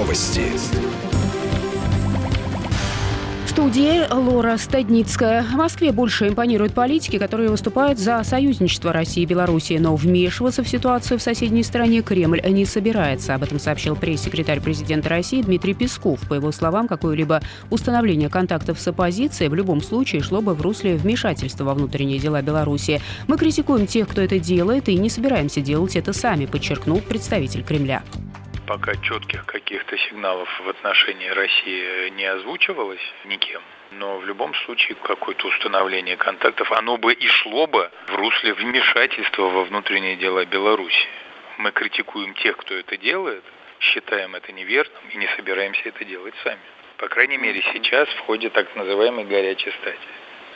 Новости. В студии Лора Стадницкая. В Москве больше импонируют политики, которые выступают за союзничество России и Беларуси, но вмешиваться в ситуацию в соседней стране Кремль не собирается. Об этом сообщил пресс-секретарь президента России Дмитрий Песков. По его словам, какое-либо установление контактов с оппозицией в любом случае шло бы в русле вмешательства во внутренние дела Беларуси. Мы критикуем тех, кто это делает, и не собираемся делать это сами, подчеркнул представитель Кремля. Пока четких каких-то сигналов в отношении России не озвучивалось никем, но в любом случае какое-то установление контактов, оно бы и шло бы в русле вмешательства во внутренние дела Беларуси. Мы критикуем тех, кто это делает, считаем это неверным и не собираемся это делать сами. По крайней мере, сейчас в ходе так называемой горячей стадии.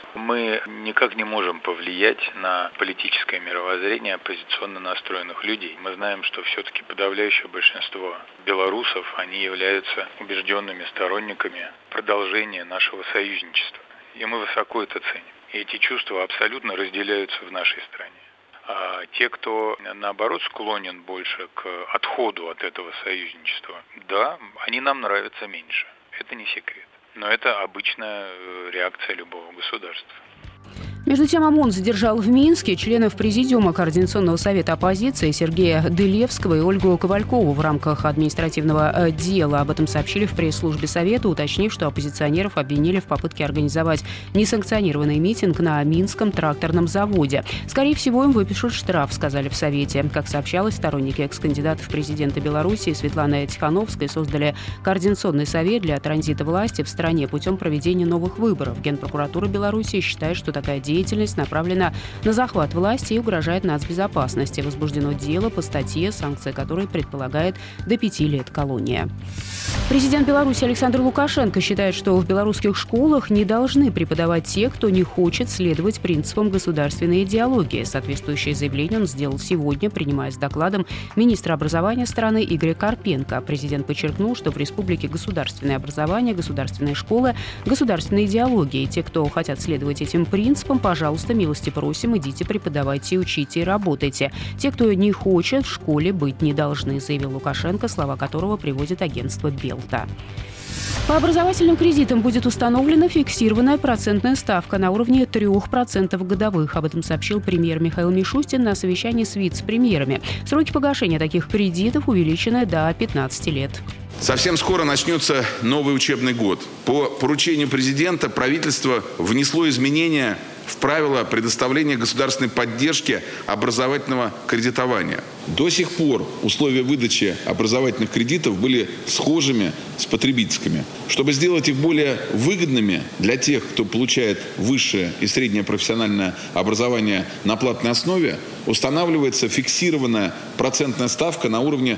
Мы никак не можем повлиять на политическое мировоззрение оппозиционно настроенных людей. Мы знаем, что все-таки подавляющее большинство белорусов, они являются убежденными сторонниками продолжения нашего союзничества. И мы высоко это ценим. И эти чувства абсолютно разделяются в нашей стране. А те, кто, наоборот, склонен больше к отходу от этого союзничества, да, они нам нравятся меньше. Это не секрет. Но это обычная реакция любого государства. Между тем, ОМОН задержал в Минске членов Президиума Координационного совета оппозиции Сергея Дылевского и Ольгу Ковалькову в рамках административного дела. Об этом сообщили в пресс-службе Совета, уточнив, что оппозиционеров обвинили в попытке организовать несанкционированный митинг на Минском тракторном заводе. Скорее всего, им выпишут штраф, сказали в Совете. Как сообщалось, сторонники экс-кандидата в президенты Беларуси Светланы Тихановской создали Координационный совет для транзита власти в стране путем проведения новых выборов. Генпрокуратура Беларуси считает, что такая деятельность направлена на захват власти и угрожает нацбезопасности. Возбуждено дело по статье, санкция которой предполагает до 5 лет колония. Президент Беларуси Александр Лукашенко считает, что в белорусских школах не должны преподавать те, кто не хочет следовать принципам государственной идеологии. Соответствующее заявление он сделал сегодня, принимая с докладом министра образования страны Игоря Карпенко. Президент подчеркнул, что в республике государственное образование, государственные школы, государственная идеология. И те, кто хотят следовать этим принципам, пожалуйста, милости просим, идите, преподавайте, учите и работайте. Те, кто не хочет, в школе быть не должны, заявил Лукашенко, слова которого приводит агентство Белта. По образовательным кредитам будет установлена фиксированная процентная ставка на уровне 3% годовых. Об этом сообщил премьер Михаил Мишустин на совещании с вице-премьерами. Сроки погашения таких кредитов увеличены до 15 лет. Совсем скоро начнется новый учебный год. По поручению президента правительство внесло изменения в правила предоставления государственной поддержки образовательного кредитования. До сих пор условия выдачи образовательных кредитов были схожими с потребительскими. Чтобы сделать их более выгодными для тех, кто получает высшее и среднее профессиональное образование на платной основе, устанавливается фиксированная процентная ставка на уровне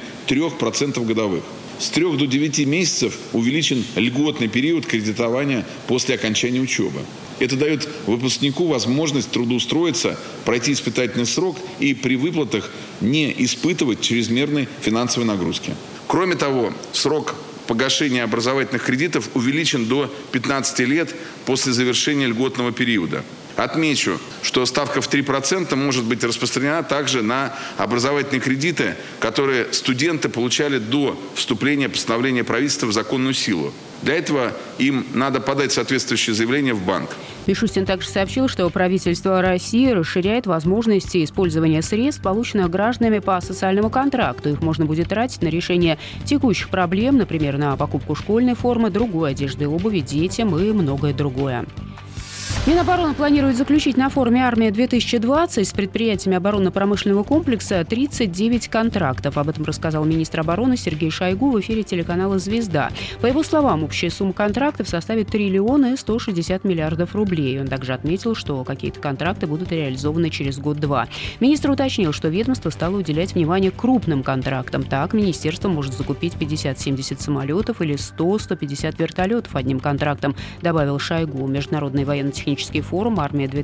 3% годовых. С 3 до 9 месяцев увеличен льготный период кредитования после окончания учебы. Это дает выпускнику возможность трудоустроиться, пройти испытательный срок и при выплатах не испытывать чрезмерной финансовой нагрузки. Кроме того, срок погашения образовательных кредитов увеличен до 15 лет после завершения льготного периода. Отмечу, что ставка в 3% может быть распространена также на образовательные кредиты, которые студенты получали до вступления постановления правительства в законную силу. Для этого им надо подать соответствующее заявление в банк. Мишустин также сообщил, что правительство России расширяет возможности использования средств, полученных гражданами по социальному контракту. Их можно будет тратить на решение текущих проблем, например, на покупку школьной формы, другой одежды и обуви детям и многое другое. Минобороны планирует заключить на форуме «Армия-2020» с предприятиями оборонно-промышленного комплекса 39 контрактов. Об этом рассказал министр обороны Сергей Шойгу в эфире телеканала «Звезда». По его словам, общая сумма контрактов составит 3 триллиона 160 миллиардов рублей. Он также отметил, что какие-то контракты будут реализованы через год-два. Министр уточнил, что ведомство стало уделять внимание крупным контрактам. Так, министерство может закупить 50-70 самолетов или 100-150 вертолетов одним контрактом, добавил Шойгу. Международный военно-технический форум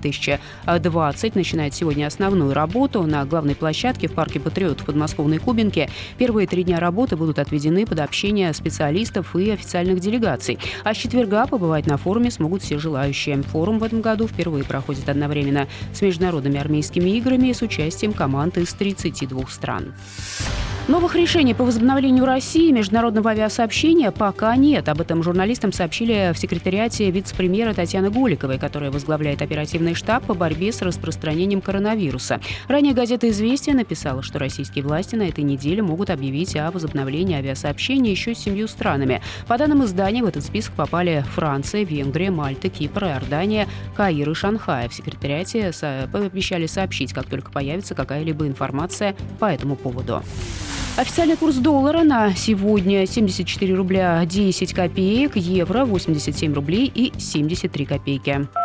«Армия-2020» начинает сегодня основную работу на главной площадке в парке Патриот в подмосковной Кубинке. Первые 3 дня работы будут отведены под общение специалистов и официальных делегаций. А с четверга побывать на форуме смогут все желающие. Форум в этом году впервые проходит одновременно с международными армейскими играми и с участием команд из 32 стран. Новых решений по возобновлению России международного авиасообщения пока нет. Об этом журналистам сообщили в секретариате вице-премьера Татьяны Голиковой, которая возглавляет оперативный штаб по борьбе с распространением коронавируса. Ранее газета «Известия» написала, что российские власти на этой неделе могут объявить о возобновлении авиасообщения еще с 7 странами. По данным издания, в этот список попали Франция, Венгрия, Мальта, Кипр, Иордания, Каир и Шанхай. В секретариате пообещали сообщить, как только появится какая-либо информация по этому поводу. Официальный курс доллара на сегодня 74 рубля 10 копеек, евро 87 рублей и 73 копейки.